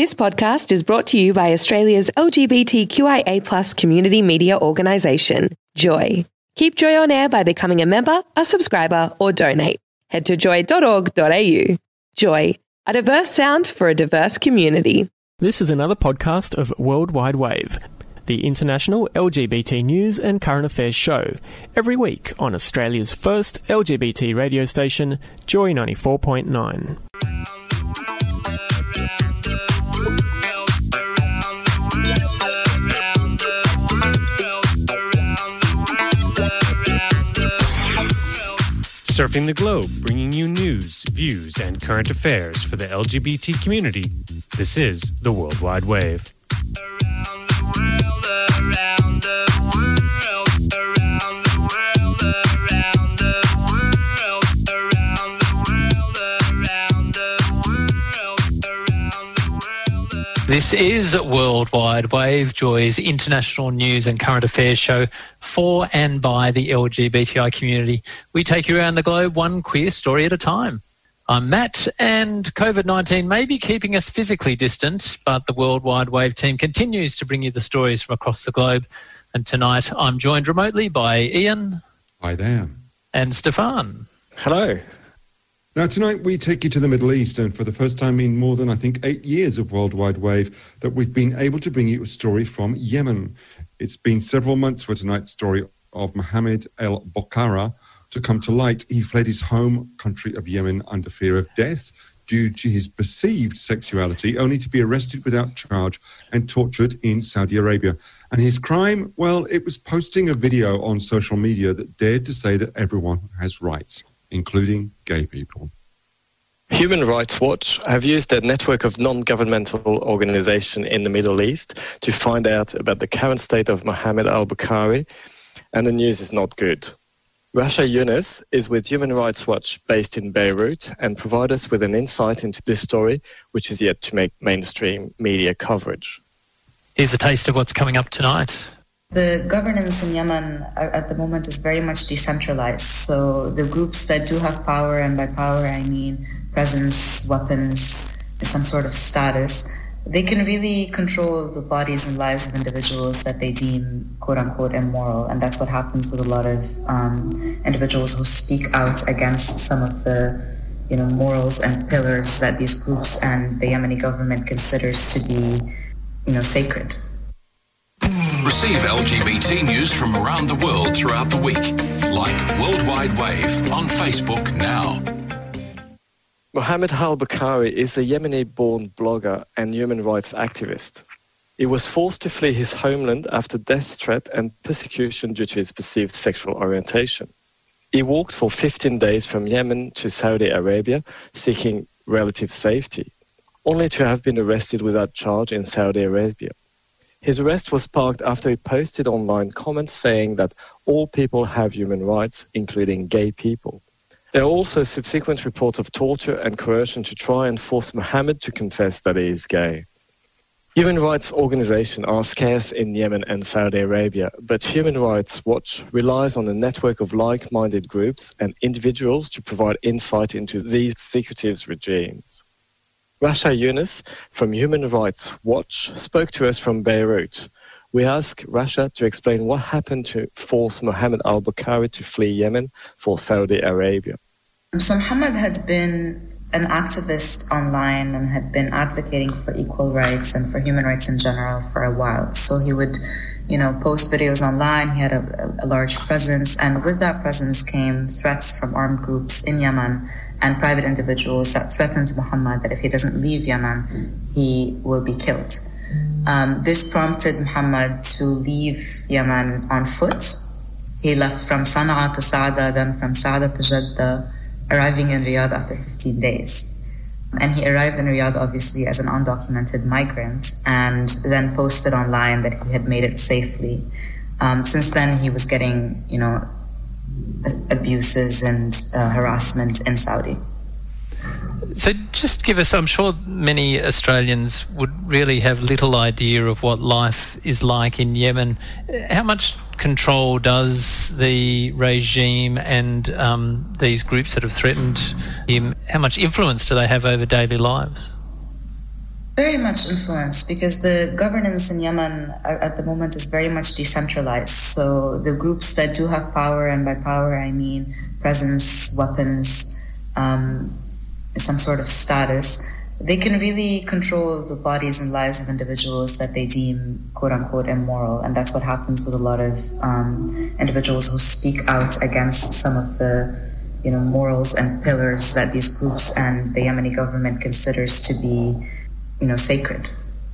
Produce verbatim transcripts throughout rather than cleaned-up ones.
This podcast is brought to you by Australia's L G B T Q I A plus community media organisation, Joy. Keep Joy on air by becoming a member, a subscriber, or donate. Head to joy dot org dot a u. Joy, a diverse sound for a diverse community. This is another podcast of World Wide Wave, the international L G B T news and current affairs show, every week on Australia's first L G B T radio station, Joy ninety-four point nine. Surfing the globe, bringing you news, views, and current affairs for the L G B T community. This is the World Wide Wave. Around the world, around the world, around the world, around the world, around the world, around the world, around the world. This is World Wide Wave, Joy's international news and current affairs show for and by the L G B T I community. We take you around the globe one queer story at a time. I'm Matt, and COVID nineteen may be keeping us physically distant, but the World Wide Wave team continues to bring you the stories from across the globe. And tonight I'm joined remotely by Ian. Hi there. And Stefan. Hello. Now tonight we take you to the Middle East, and for the first time in more than I think eight years of World Wide Wave that we've been able to bring you a story from Yemen. It's been several months for tonight's story of Mohammed El Bokhara to come to light. He fled his home country of Yemen under fear of death due to his perceived sexuality, only to be arrested without charge and tortured in Saudi Arabia. And his crime, well, it was posting a video on social media that dared to say that everyone has rights, including gay people. Human Rights Watch have used a network of non-governmental organizations in the Middle East to find out about the current state of Mohammed Al Bokhari, and the news is not good. Rasha Yunus is with Human Rights Watch based in Beirut and provide us with an insight into this story, which is yet to make mainstream media coverage. Here's a taste of what's coming up tonight. The governance in Yemen at the moment is very much decentralized. So the groups that do have power, and by power I mean presence, weapons, some sort of status, they can really control the bodies and lives of individuals that they deem quote-unquote immoral. And that's what happens with a lot of um, individuals who speak out against some of the you know, morals and pillars that these groups and the Yemeni government considers to be you know, sacred. Receive L G B T news from around the world throughout the week. Like World Wide Wave on Facebook now. Mohammed Al Bokhari is a Yemeni-born blogger and human rights activist. He was forced to flee his homeland after death threat and persecution due to his perceived sexual orientation. He walked for fifteen days from Yemen to Saudi Arabia, seeking relative safety, only to have been arrested without charge in Saudi Arabia. His arrest was sparked after he posted online comments saying that all people have human rights, including gay people. There are also subsequent reports of torture and coercion to try and force Mohammed to confess that he is gay. Human rights organizations are scarce in Yemen and Saudi Arabia, but Human Rights Watch relies on a network of like-minded groups and individuals to provide insight into these secretive regimes. Rasha Yunus from Human Rights Watch spoke to us from Beirut. We asked Rasha to explain what happened to force Mohammed Al Bokhari to flee Yemen for Saudi Arabia. So Mohammed had been an activist online and had been advocating for equal rights and for human rights in general for a while. So he would, you know, post videos online. He had a, a large presence, and with that presence came threats from armed groups in Yemen and private individuals that threatened Muhammad that if he doesn't leave Yemen, he will be killed. Um, this prompted Muhammad to leave Yemen on foot. He left from Sana'a to Saada, then from Saada to Jeddah, arriving in Riyadh after fifteen days. And he arrived in Riyadh, obviously, as an undocumented migrant, and then posted online that he had made it safely. Um, since then, he was getting, you know, abuses and uh, harassment in Saudi. So just give us, I'm sure many Australians would really have little idea of what life is like in Yemen. How much control does the regime and um, these groups that have threatened him, how much influence do they have over daily lives? Very much influenced, because the governance in Yemen at, at the moment is very much decentralized. So the groups that do have power, and by power I mean presence, weapons, um, some sort of status, they can really control the bodies and lives of individuals that they deem quote-unquote immoral. And that's what happens with a lot of um, individuals who speak out against some of the you know, morals and pillars that these groups and the Yemeni government considers to be you know, sacred.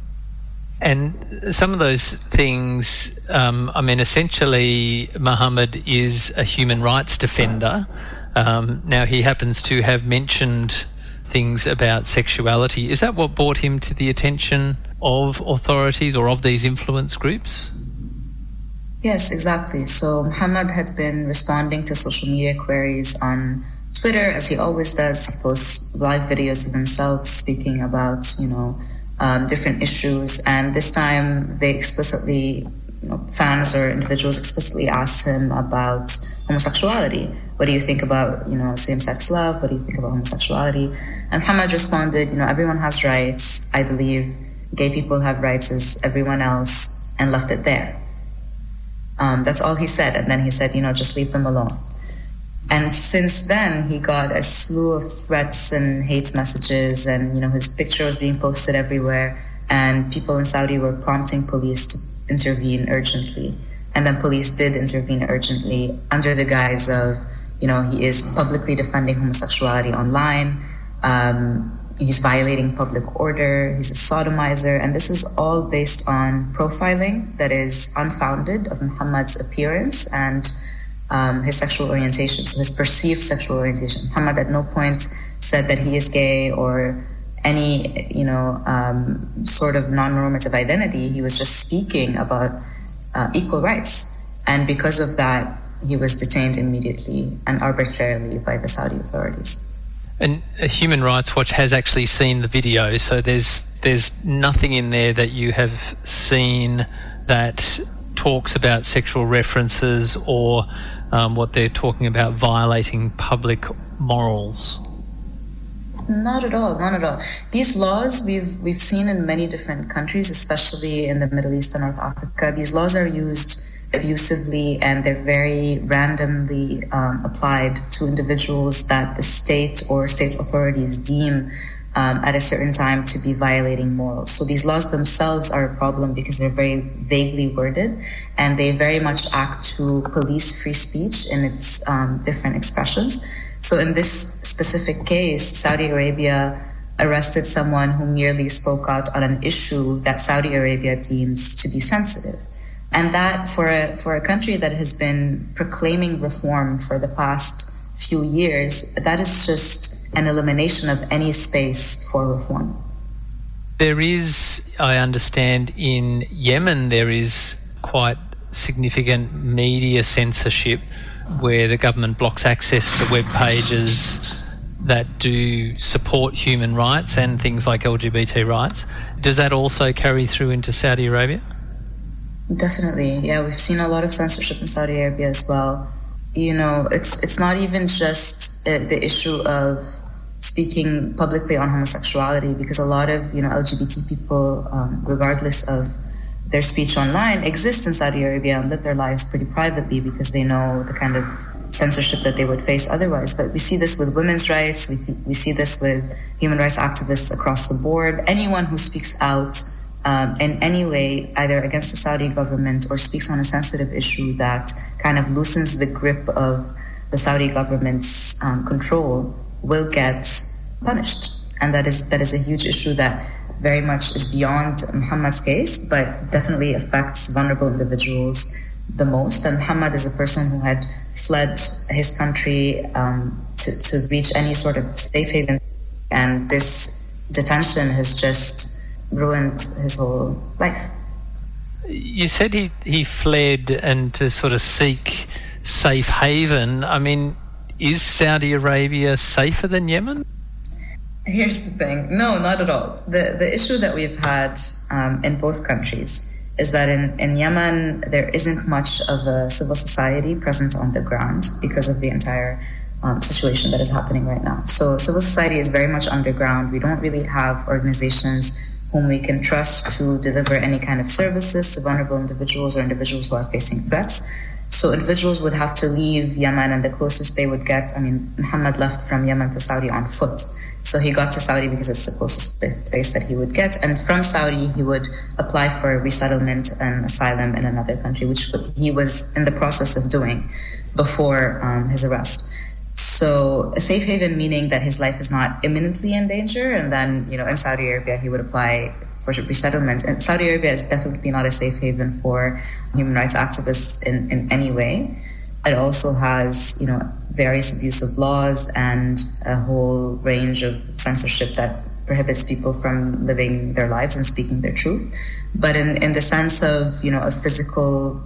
And some of those things, um, I mean, essentially, Mohammed is a human rights defender. Um, now, he happens to have mentioned things about sexuality. Is that what brought him to the attention of authorities or of these influence groups? Yes, exactly. So Mohammed had been responding to social media queries on Twitter, as he always does. He posts live videos of himself speaking about, you know, um, different issues. And this time they explicitly, you know, fans or individuals explicitly asked him about homosexuality. What do you think about, you know, same-sex love? What do you think about homosexuality? And Mohammed responded, you know, everyone has rights. I believe gay people have rights as everyone else, and left it there. Um, that's all he said. And then he said, you know, just leave them alone. And since then, he got a slew of threats and hate messages, and, you know, his picture was being posted everywhere, and people in Saudi were prompting police to intervene urgently. And then police did intervene urgently under the guise of, you know, he is publicly defending homosexuality online, um, he's violating public order, he's a sodomizer, and this is all based on profiling that is unfounded of Muhammad's appearance and Um, his sexual orientation, so his perceived sexual orientation. Muhammad at no point said that he is gay or any, you know, um, sort of non-normative identity. He was just speaking about uh, equal rights. And because of that, he was detained immediately and arbitrarily by the Saudi authorities. And Human Rights Watch has actually seen the video, so there's there's nothing in there that you have seen that talks about sexual references or um, what they're talking about violating public morals. Not at all, not at all. These laws we've we've seen in many different countries, especially in the Middle East and North Africa. These laws are used abusively, and they're very randomly um, applied to individuals that the state or state authorities deem Um, at a certain time to be violating morals. So these laws themselves are a problem because they're very vaguely worded, and they very much act to police free speech in its um, different expressions. So in this specific case, Saudi Arabia arrested someone who merely spoke out on an issue that Saudi Arabia deems to be sensitive. And that for a, for a country that has been proclaiming reform for the past few years, that is just an elimination of any space for reform. There is, I understand, in Yemen there is quite significant media censorship where the government blocks access to web pages that do support human rights and things like L G B T rights. Does that also carry through into Saudi Arabia? Definitely, yeah. We've seen a lot of censorship in Saudi Arabia as well. You know, it's it's not even just uh, the issue of speaking publicly on homosexuality, because a lot of, you know, L G B T people, um, regardless of their speech online, exist in Saudi Arabia and live their lives pretty privately because they know the kind of censorship that they would face otherwise. But we see this with women's rights, we, th- we see this with human rights activists across the board. Anyone who speaks out um, in any way, either against the Saudi government or speaks on a sensitive issue that kind of loosens the grip of the Saudi government's um, control, will get punished. And that is that is a huge issue that very much is beyond Muhammad's case, but definitely affects vulnerable individuals the most. And Muhammad is a person who had fled his country um, to, to reach any sort of safe haven. And this detention has just ruined his whole life. You said he, he fled and to sort of seek safe haven. I mean, is Saudi Arabia safer than Yemen? Here's the thing. No, not at all. The the issue that we've had um, in both countries is that in, in Yemen, there isn't much of a civil society present on the ground because of the entire um, situation that is happening right now. So civil society is very much underground. We don't really have organizations whom we can trust to deliver any kind of services to vulnerable individuals or individuals who are facing threats. So individuals would have to leave Yemen, and the closest they would get, I mean, Muhammad left from Yemen to Saudi on foot. So he got to Saudi because it's the closest place that he would get. And from Saudi, he would apply for resettlement and asylum in another country, which he was in the process of doing before um, his arrest. So a safe haven meaning that his life is not imminently in danger. And then, you know, in Saudi Arabia, he would apply for resettlement. And Saudi Arabia is definitely not a safe haven for human rights activists in, in any way. It also has, you know, various abusive laws and a whole range of censorship that prohibits people from living their lives and speaking their truth. But in, in the sense of, you know, a physical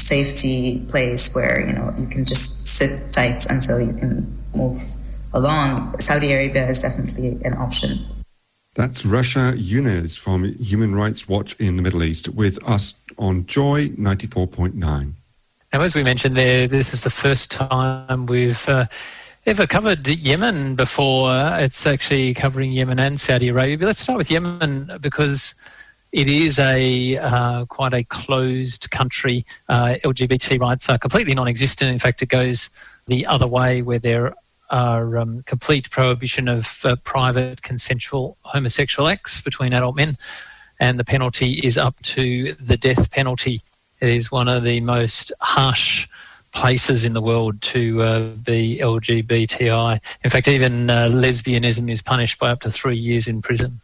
safety place where, you know, you can just sit tight until you can move along, Saudi Arabia is definitely an option. That's Rasha Yunus from Human Rights Watch in the Middle East with us on Joy ninety-four point nine. Now, as we mentioned there, this is the first time we've uh, ever covered Yemen before. It's actually covering Yemen and Saudi Arabia. But let's start with Yemen because it is a uh, quite a closed country. Uh, L G B T rights are completely non-existent. In fact, it goes the other way where there are um, complete prohibition of uh, private consensual homosexual acts between adult men, and the penalty is up to the death penalty. It is one of the most harsh places in the world to uh, be L G B T I. In fact, even uh, lesbianism is punished by up to three years in prison.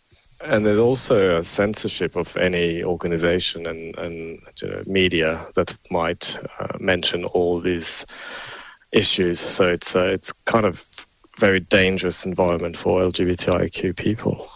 And there's also a censorship of any organization and, and you know, media that might uh, mention all these issues. So it's uh, it's kind of very dangerous environment for L G B T I Q people.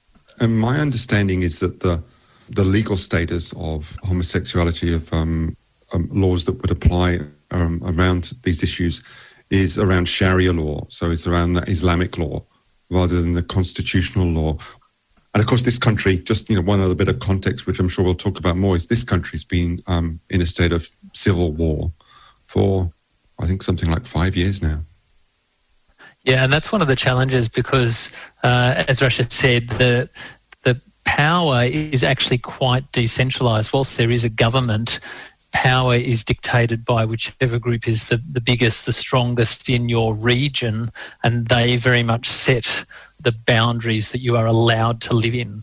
And my understanding is that the the legal status of homosexuality, of um, um, laws that would apply um, around these issues, is around Sharia law. So it's around the Islamic law rather than the constitutional law. And of course, this country, just you know, one other bit of context, which I'm sure we'll talk about more, is this country's been um, in a state of civil war for, I think, something like five years now. Yeah, and that's one of the challenges because, uh, as Rasha said, the the power is actually quite decentralised. Whilst there is a government, power is dictated by whichever group is the, the biggest, the strongest in your region, and they very much set the boundaries that you are allowed to live in.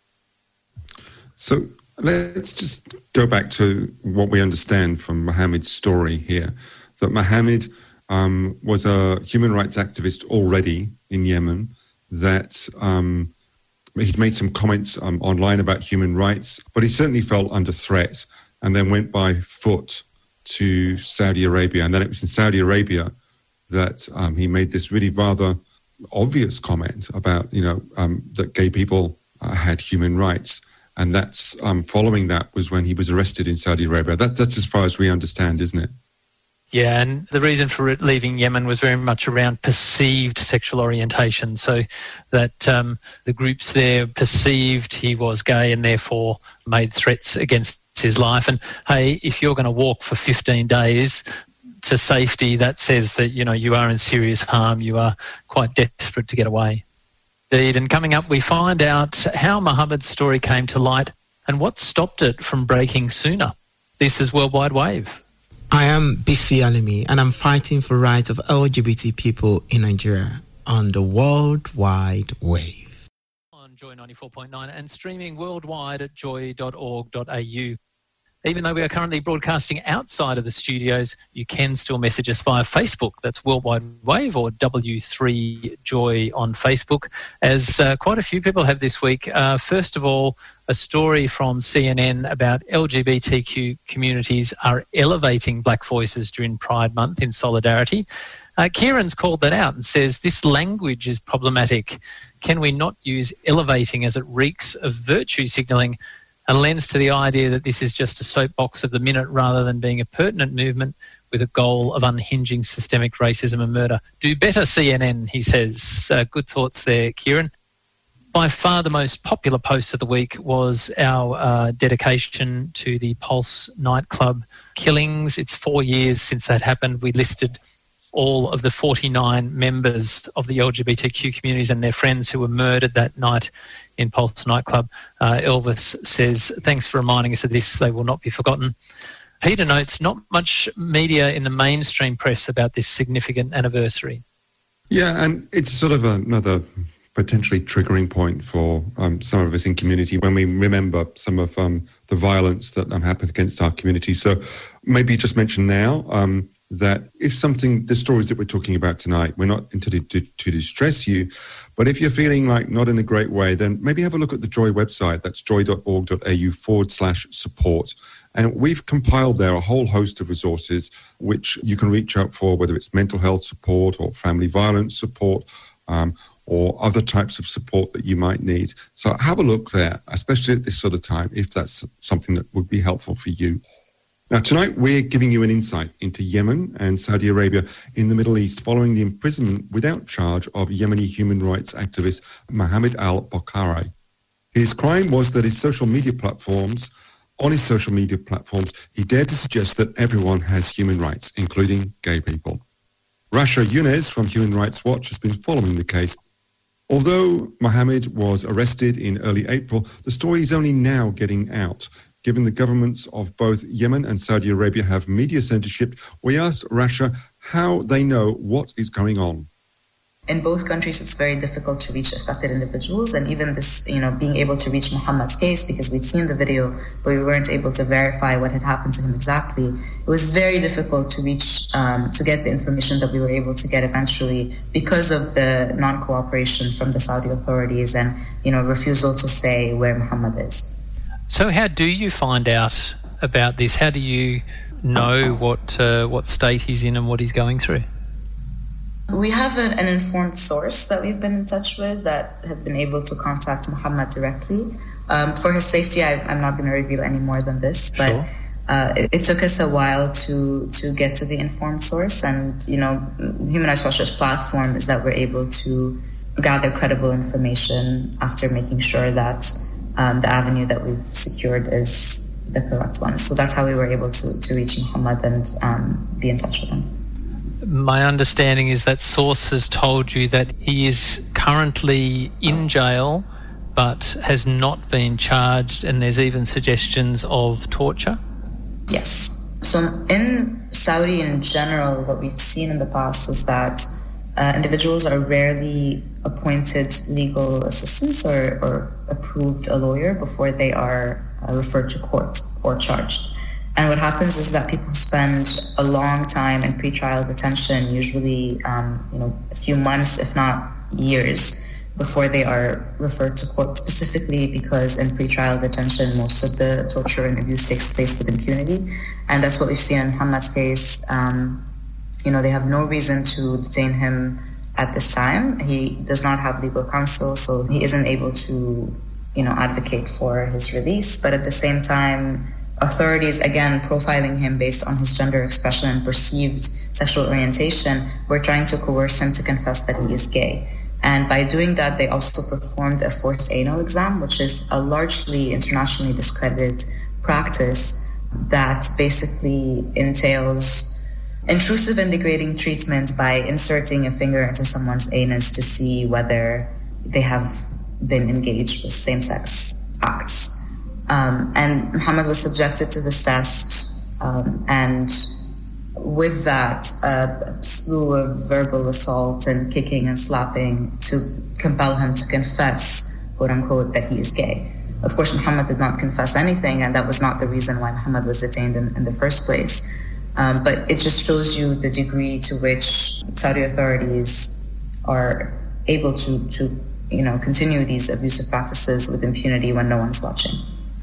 So let's just go back to what we understand from Mohammed's story here, that Mohammed um, was a human rights activist already in Yemen, that um, he'd made some comments um, online about human rights, but he certainly felt under threat and then went by foot to Saudi Arabia. And then it was in Saudi Arabia that um, he made this really rather obvious comment about, you know, um, that gay people uh, had human rights. And that's um, following that was when he was arrested in Saudi Arabia. That, that's as far as we understand, isn't it? Yeah, and the reason for leaving Yemen was very much around perceived sexual orientation. So that um, the groups there perceived he was gay and therefore made threats against his life. And hey, if you're going to walk for fifteen days to safety, that says that, you know, you are in serious harm. You are quite desperate to get away. Indeed, and coming up, we find out how Mohammed's story came to light and what stopped it from breaking sooner. This is Worldwide Wave. I am Bisi Alimi, and I'm fighting for rights of L G B T people in Nigeria on the World Wide Wave. On Joy ninety-four point nine and streaming worldwide at joy dot org dot a u. Even though we are currently broadcasting outside of the studios, you can still message us via Facebook. That's Worldwide Wave or W three Joy on Facebook, as uh, quite a few people have this week. Uh, first of all, a story from C N N about L G B T Q communities are elevating black voices during Pride Month in solidarity. Uh, Kieran's called that out and says this language is problematic. Can we not use elevating as it reeks of virtue signalling and lends to the idea that this is just a soapbox of the minute rather than being a pertinent movement with a goal of unhinging systemic racism and murder? Do better, C N N, he says. Uh, good thoughts there, Kieran. By far the most popular post of the week was our uh, dedication to the Pulse nightclub killings. It's four years since that happened. We listed all of the forty-nine members of the L G B T Q communities and their friends who were murdered that night in Pulse nightclub. Uh, Elvis says, thanks for reminding us of this. They will not be forgotten. Peter notes, not much media in the mainstream press about this significant anniversary. Yeah, and it's sort of another potentially triggering point for um, some of us in community when we remember some of um, the violence that um, happened against our community. So maybe just mention now um, that if something, the stories that we're talking about tonight, we're not intended to, to distress you, but if you're feeling like not in a great way, then maybe have a look at the Joy website. That's joy.org.au forward slash support. And we've compiled there a whole host of resources which you can reach out for, whether it's mental health support or family violence support, um, or other types of support that you might need. So have a look there, especially at this sort of time, if that's something that would be helpful for you. Now, tonight we're giving you an insight into Yemen and Saudi Arabia in the Middle East following the imprisonment without charge of Yemeni human rights activist Mohammed al-Bakari. His crime was that his social media platforms, on his social media platforms, he dared to suggest that everyone has human rights, including gay people. Rasha Yunus from Human Rights Watch has been following the case. Although Mohammed was arrested in early April, the story is only now getting out. Given the governments of both Yemen and Saudi Arabia have media censorship, we asked Rasha how they know what is going on. In both countries, it's very difficult to reach affected individuals, and even this, you know, being able to reach Muhammad's case, because we'd seen the video, but we weren't able to verify what had happened to him exactly. It was very difficult to reach, um, to get the information that we were able to get eventually because of the non-cooperation from the Saudi authorities and, you know, refusal to say where Muhammad is. So how do you find out about this? How do you know what uh, what state he's in and what he's going through? We have an, an informed source that we've been in touch with that has been able to contact Muhammad directly. Um, for his safety, I, I'm not going to reveal any more than this, but sure. uh, it, it took us a while to to get to the informed source. And, you know, Human Rights Watch's platform is that we're able to gather credible information after making sure that um, the avenue that we've secured is the correct one. So that's how we were able to, to reach Muhammad and um, be in touch with him. My understanding is that source has told you that he is currently in jail but has not been charged, and there's even suggestions of torture? Yes. So in Saudi in general, what we've seen in the past is that uh, individuals are rarely appointed legal assistants or, or approved a lawyer before they are uh, referred to court or charged. And what happens is that people spend a long time in pretrial detention, usually um, you know, a few months, if not years, before they are referred to court, specifically because in pretrial detention, most of the torture and abuse takes place with impunity. And that's what we've seen in Muhammad's case. Um, you know, they have no reason to detain him at this time. He does not have legal counsel, so he isn't able to, you know, advocate for his release. But at the same time, authorities, again, profiling him based on his gender expression and perceived sexual orientation, were trying to coerce him to confess that he is gay. And by doing that, they also performed a forced anal exam, which is a largely internationally discredited practice that basically entails intrusive and degrading treatment by inserting a finger into someone's anus to see whether they have been engaged with same-sex acts. Um, and Muhammad was subjected to this test, um, and with that, uh, a slew of verbal assault and kicking and slapping to compel him to confess, quote unquote, that he is gay. Of course, Muhammad did not confess anything, and that was not the reason why Muhammad was detained in, in the first place. Um, but it just shows you the degree to which Saudi authorities are able to, to, you know, continue these abusive practices with impunity when no one's watching.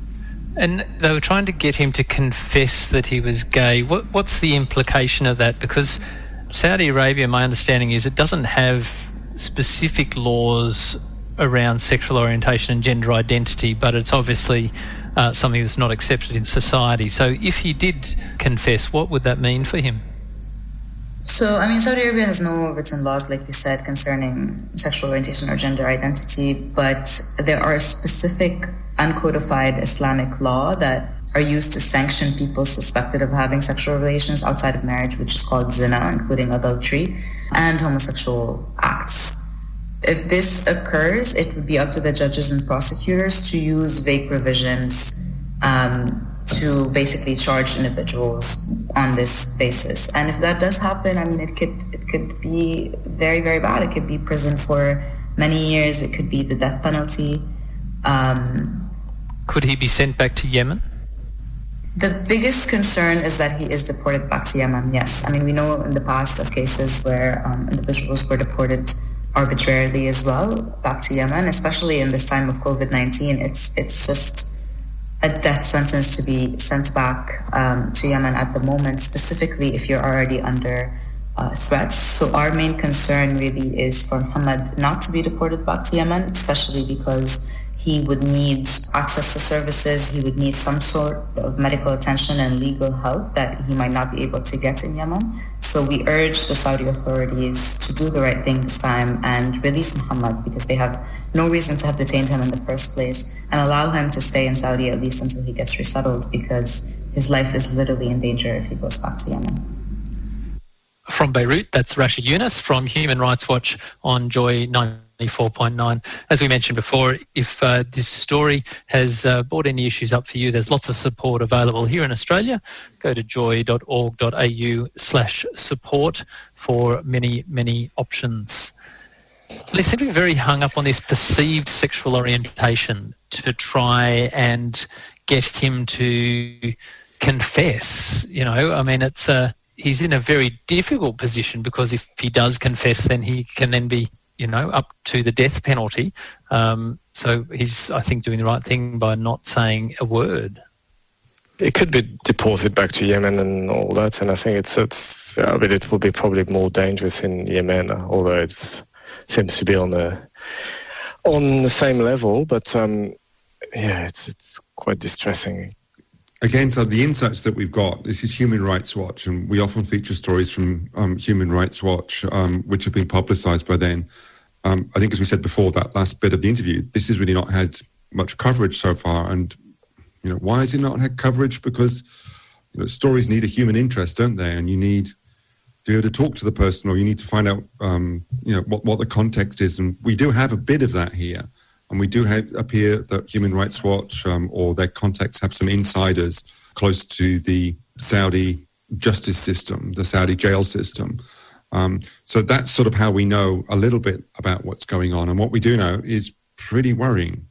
And they were trying to get him to confess that he was gay. What, what's the implication of that? Because Saudi Arabia, my understanding is, it doesn't have specific laws around sexual orientation and gender identity, but it's obviously uh, something that's not accepted in society. So if he did confess, what would that mean for him? So, I mean, Saudi Arabia has no written laws, like you said, concerning sexual orientation or gender identity, but there are specific uncodified Islamic law that are used to sanction people suspected of having sexual relations outside of marriage, which is called zina, including adultery, and homosexual acts. If this occurs, it would be up to the judges and prosecutors to use vague provisions um, to basically charge individuals on this basis. And if that does happen, I mean, it could it could be very, very bad. It could be prison for many years. It could be the death penalty. Um, could he be sent back to Yemen? The biggest concern is that he is deported back to Yemen, yes. I mean, we know in the past of cases where um, individuals were deported arbitrarily as well back to Yemen, especially in this time of COVID nineteen. It's it's just a death sentence to be sent back um, to Yemen at the moment, specifically if you're already under uh, threats. So our main concern really is for Mohammed not to be deported back to Yemen, especially because he would need access to services, he would need some sort of medical attention and legal help that he might not be able to get in Yemen. So we urge the Saudi authorities to do the right thing this time and release Mohammed, because they have no reason to have detained him in the first place, and allow him to stay in Saudi at least until he gets resettled, because his life is literally in danger if he goes back to Yemen. From Beirut, that's Rasha Yunus from Human Rights Watch on Joy ninety-four point nine. As we mentioned before, if uh, this story has uh, brought any issues up for you, there's lots of support available here in Australia. Go to joy.org.au slash support for many, many options. They seem to be very hung up on this perceived sexual orientation to try and get him to confess. You know, I mean, it's uh, he's in a very difficult position, because if he does confess, then he can then be, you know, up to the death penalty. Um, so he's, I think, doing the right thing by not saying a word. It could be deported back to Yemen and all that, and I think it's, it's I mean, it will be probably more dangerous in Yemen, although it seems to be on the on the same level. But um, yeah, it's it's quite distressing. Again, so the insights that we've got, this is Human Rights Watch, and we often feature stories from um, Human Rights Watch, um, which have been publicised by then. Um, I think, as we said before, that last bit of the interview, this has really not had much coverage so far. And, you know, why has it not had coverage? Because, you know, stories need a human interest, don't they? And you need to be able to talk to the person, or you need to find out, um, you know, what, what the context is. And we do have a bit of that here. And we do have appear that Human Rights Watch um, or their contacts have some insiders close to the Saudi justice system, the Saudi jail system. Um, so that's sort of how we know a little bit about what's going on. And what we do know is pretty worrying.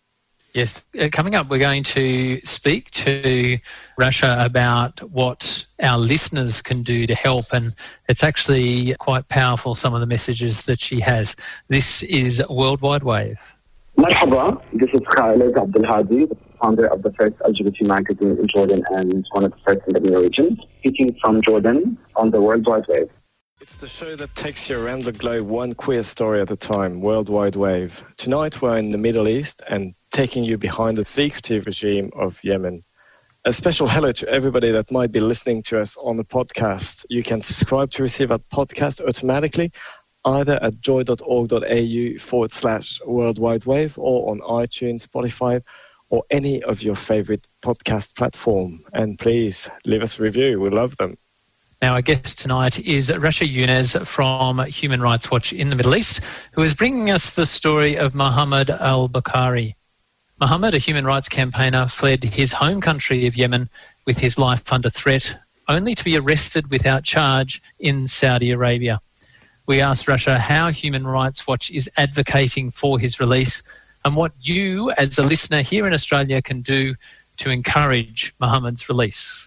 Yes, uh, coming up, we're going to speak to Rasha about what our listeners can do to help, and it's actually quite powerful, some of the messages that she has. This is Worldwide Wave. Marhaba, this is Khaled Abdelhadi, the founder of the first L G B T magazine in Jordan and one of the first in the MENA region, speaking from Jordan on the Worldwide Wave. It's the show that takes you around the globe one queer story at a time, Worldwide Wave. Tonight we're in the Middle East and taking you behind the secretive regime of Yemen. A special hello to everybody that might be listening to us on the podcast. You can subscribe to receive our podcast automatically, either at joy.org.au forward slash worldwide wave, or on iTunes, Spotify, or any of your favorite podcast platform. And please leave us a review. We love them. Now, our guest tonight is Rasha Yunus from Human Rights Watch in the Middle East, who is bringing us the story of Mohammed al-Bakari. Mohammed, a human rights campaigner, fled his home country of Yemen with his life under threat, only to be arrested without charge in Saudi Arabia. We asked Rasha how Human Rights Watch is advocating for his release, and what you, as a listener here in Australia, can do to encourage Mohammed's release.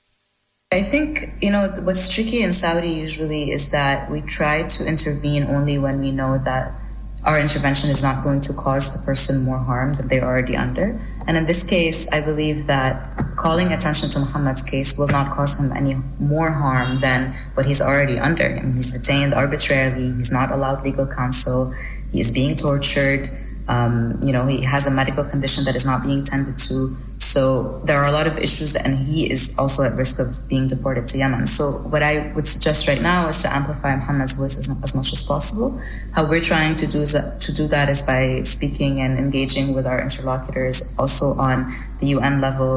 I think, you know, what's tricky in Saudi usually is that we try to intervene only when we know that our intervention is not going to cause the person more harm than they're already under. And in this case, I believe that calling attention to Mohammed's case will not cause him any more harm than what he's already under. I mean, he's detained arbitrarily, he's not allowed legal counsel, he is being tortured. Um, you know, he has a medical condition that is not being tended to. So there are a lot of issues, and he is also at risk of being deported to Yemen. So what I would suggest right now is to amplify Mohammed's voice as, as much as possible. How we're trying to do, that, to do that is by speaking and engaging with our interlocutors, also on the U N level,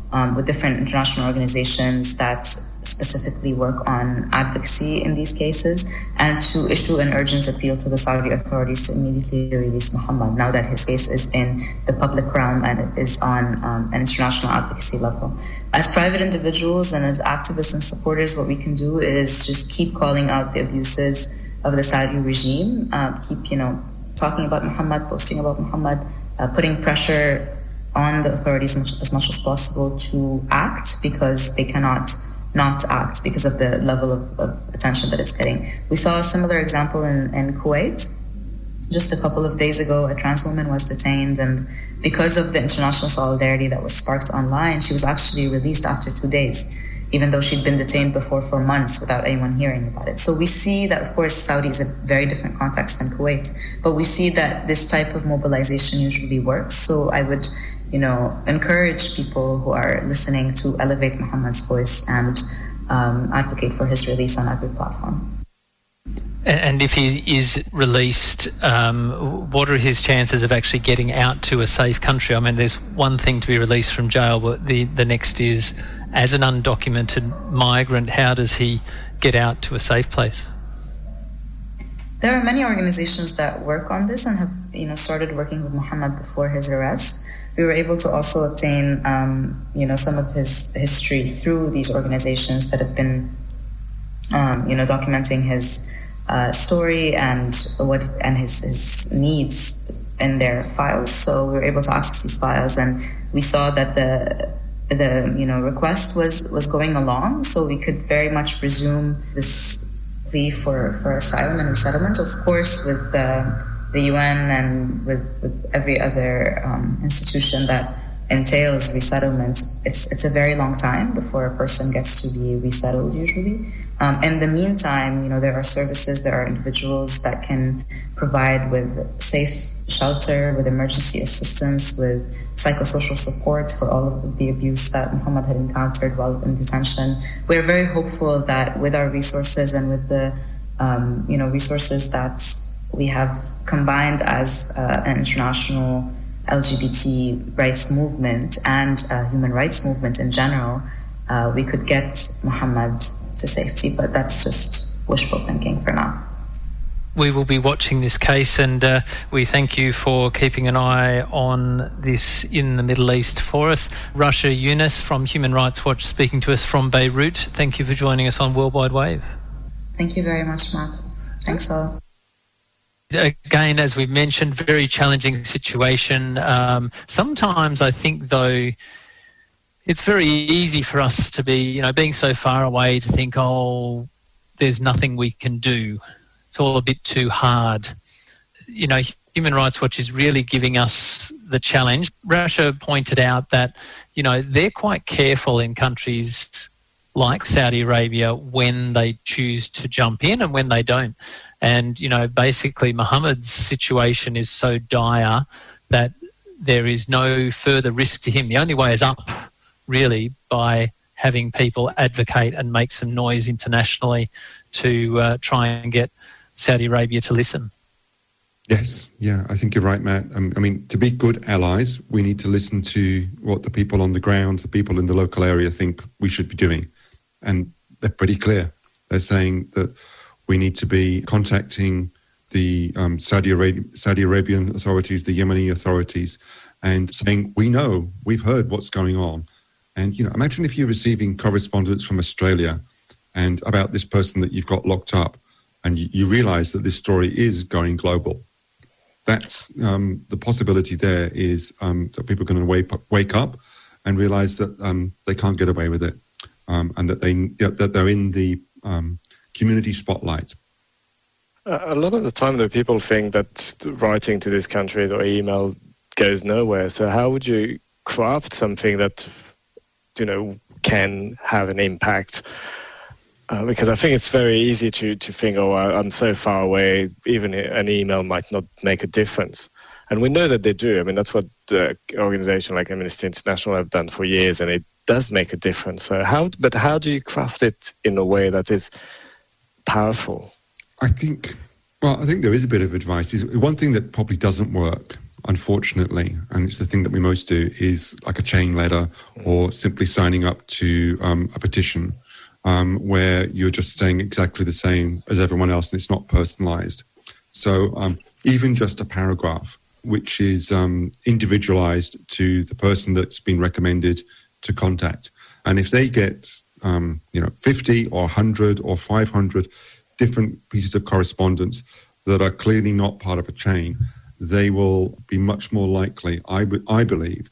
um, with different international organizations that specifically work on advocacy in these cases, and to issue an urgent appeal to the Saudi authorities to immediately release Muhammad now that his case is in the public realm and it is on um, an international advocacy level. As private individuals and as activists and supporters, what we can do is just keep calling out the abuses of the Saudi regime, uh, keep, you know, talking about Muhammad, posting about Muhammad, uh, putting pressure on the authorities as much, as much as possible to act, because they cannot not act because of the level of, of attention that it's getting. We saw a similar example in, in Kuwait. Just a couple of days ago, a trans woman was detained, and because of the international solidarity that was sparked online, she was actually released after two days, even though she'd been detained before for months without anyone hearing about it. So we see that, of course, Saudi is a very different context than Kuwait, but we see that this type of mobilization usually works. So I would, you know, encourage people who are listening to elevate Muhammad's voice and um, advocate for his release on every platform. And if he is released, um, what are his chances of actually getting out to a safe country? I mean, there's one thing to be released from jail, but the, the next is, as an undocumented migrant, how does he get out to a safe place? There are many organizations that work on this and have, you know, started working with Muhammad before his arrest. We were able to also obtain, um, you know, some of his history through these organizations that have been, um, you know, documenting his Uh, story and what and his, his needs in their files. So we were able to access these files, and we saw that the the you know request was was going along, so we could very much resume this plea for, for asylum and resettlement. Of course, with uh, the U N and with, with every other um, institution that entails resettlement, it's it's a very long time before a person gets to be resettled usually. Um, in the meantime, you know, there are services, there are individuals that can provide with safe shelter, with emergency assistance, with psychosocial support for all of the abuse that Muhammad had encountered while in detention. We're very hopeful that with our resources and with the, um, you know, resources that we have combined as uh, an international L G B T rights movement and uh, human rights movement in general, uh, we could get Muhammad to safety, but that's just wishful thinking for now. We will be watching this case, and uh, we thank you for keeping an eye on this in the Middle East for us. Rasha Yunus from Human Rights Watch speaking to us from Beirut. Thank you for joining us on Worldwide Wave. Thank you very much, Matt. Thanks all. Again, as we've mentioned, very challenging situation. Um, sometimes I think, though, it's very easy for us to be, you know, being so far away, to think, oh, there's nothing we can do. It's all a bit too hard. You know, Human Rights Watch is really giving us the challenge. Rasha pointed out that, you know, they're quite careful in countries like Saudi Arabia when they choose to jump in and when they don't. And, you know, basically Muhammad's situation is so dire that there is no further risk to him. The only way is up, really, by having people advocate and make some noise internationally to uh, try and get Saudi Arabia to listen. Yes, yeah, I think you're right, Matt. Um, I mean, to be good allies, we need to listen to what the people on the ground, the people in the local area think we should be doing. And they're pretty clear. They're saying that we need to be contacting the um, Saudi, Arabia, Saudi Arabian authorities, the Yemeni authorities, and saying, we know, we've heard what's going on. And, you know, imagine if you're receiving correspondence from Australia and about this person that you've got locked up, and you, you realise that this story is going global. That's um, the possibility there is um, that people are going to wake up, wake up and realise that um, they can't get away with it, um, and that, they, that they're in the um, community spotlight. A lot of the time, though, people think that writing to these countries or email goes nowhere. So how would you craft something that, you know, can have an impact? Uh, because I think it's very easy to, to think, oh, I'm so far away, even an email might not make a difference. And we know that they do. I mean, that's what the organization like Amnesty International have done for years, and it does make a difference. So how, but how do you craft it in a way that is powerful? I think, well, I think there is a bit of advice. Is one thing that probably doesn't work unfortunately, and it's the thing that we most do, is like a chain letter or simply signing up to um, a petition um, where you're just saying exactly the same as everyone else and it's not personalized. So um, even just a paragraph which is um, individualized to the person that's been recommended to contact. And if they get, um, you know, fifty or one hundred or five hundred different pieces of correspondence that are clearly not part of a chain, they will be much more likely, I, b- I believe,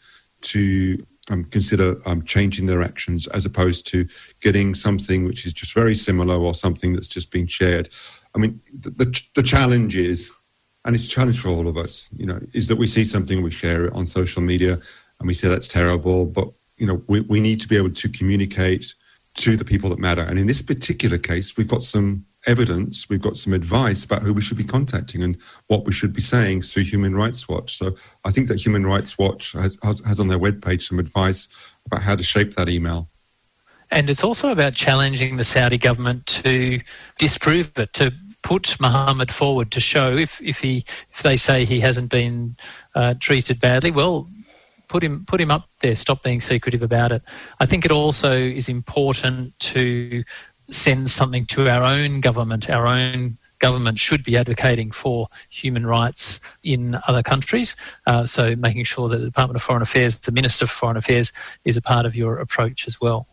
to um, consider um, changing their actions as opposed to getting something which is just very similar or something that's just been shared. I mean, the, the, the challenge is, and it's a challenge for all of us, you know, is that we see something, we share it on social media and we say that's terrible, but, you know, we, we need to be able to communicate to the people that matter. And in this particular case, we've got some evidence, we've got some advice about who we should be contacting and what we should be saying through Human Rights Watch. So I think that Human Rights Watch has, has, has on their webpage some advice about how to shape that email. And it's also about challenging the Saudi government to disprove it, to put Mohammed forward, to show if, if he if they say he hasn't been uh, treated badly, well, put him put him up there, stop being secretive about it. I think it also is important to send something to our own government. Our own government should be advocating for human rights in other countries. Uh, so making sure that the Department of Foreign Affairs, the Minister for Foreign Affairs, is a part of your approach as well.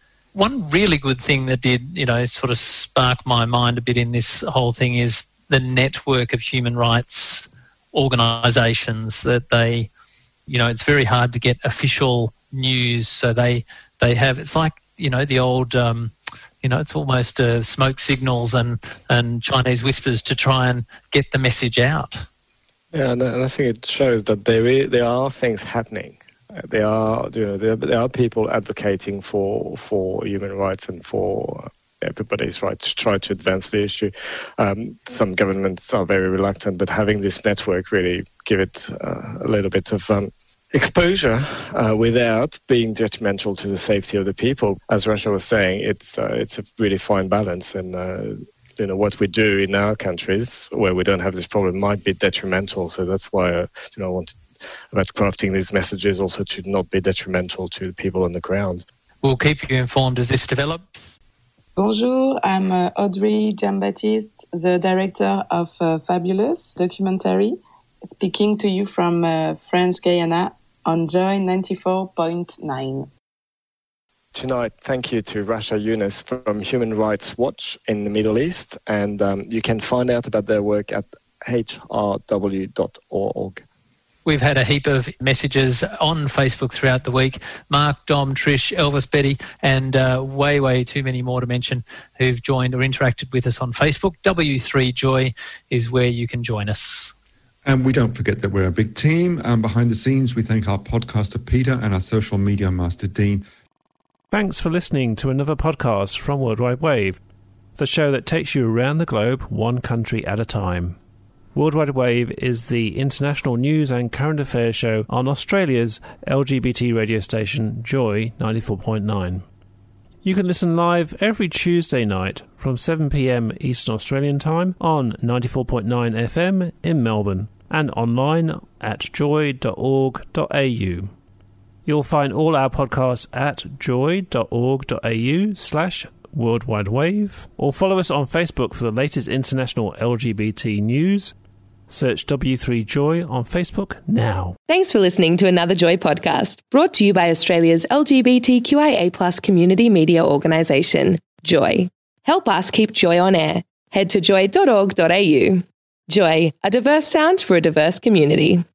One really good thing that did, you know, sort of spark my mind a bit in this whole thing is the network of human rights organisations that they, you know, it's very hard to get official news. So they they have, it's like, you know, the old, um, you know, it's almost uh, smoke signals and, and Chinese whispers to try and get the message out. Yeah, and I think it shows that there is, there are things happening. There are, you know, there, there are people advocating for for human rights and for everybody's right to try to advance the issue. Um, some governments are very reluctant, but having this network really give it uh, a little bit of um, exposure uh, without being detrimental to the safety of the people. As Russia was saying, it's uh, it's a really fine balance, and uh, you know what we do in our countries where we don't have this problem might be detrimental. So that's why uh, you know I want to. about crafting these messages also to not be detrimental to the people on the ground. We'll keep you informed as this develops. Bonjour, I'm uh, Audrey Jean-Baptiste, the director of uh, Fabulous documentary, speaking to you from uh, French Guiana on Joy ninety-four point nine. Tonight, thank you to Rasha Yunus from Human Rights Watch in the Middle East, and um, you can find out about their work at h r w dot org. We've had a heap of messages on Facebook throughout the week. Mark, Dom, Trish, Elvis, Betty, and uh, way, way too many more to mention who've joined or interacted with us on Facebook. W three Joy is where you can join us. And we don't forget that we're a big team. And behind the scenes, we thank our podcaster Peter and our social media master Dean. Thanks for listening to another podcast from World Wide Wave, the show that takes you around the globe one country at a time. World Wide Wave is the international news and current affairs show on Australia's L G B T radio station Joy ninety-four point nine. You can listen live every Tuesday night from seven p m Eastern Australian Time on ninety-four point nine F M in Melbourne and online at joy dot org dot a u. You'll find all our podcasts at joy dot org dot a u slash World Wide Wave, or follow us on Facebook for the latest international L G B T news. Search W three Joy on Facebook now. Thanks for listening to another Joy podcast, brought to you by Australia's L G B T Q I A plus community media organisation, Joy. Help us keep Joy on air. Head to joy dot org dot a u. Joy, a diverse sound for a diverse community.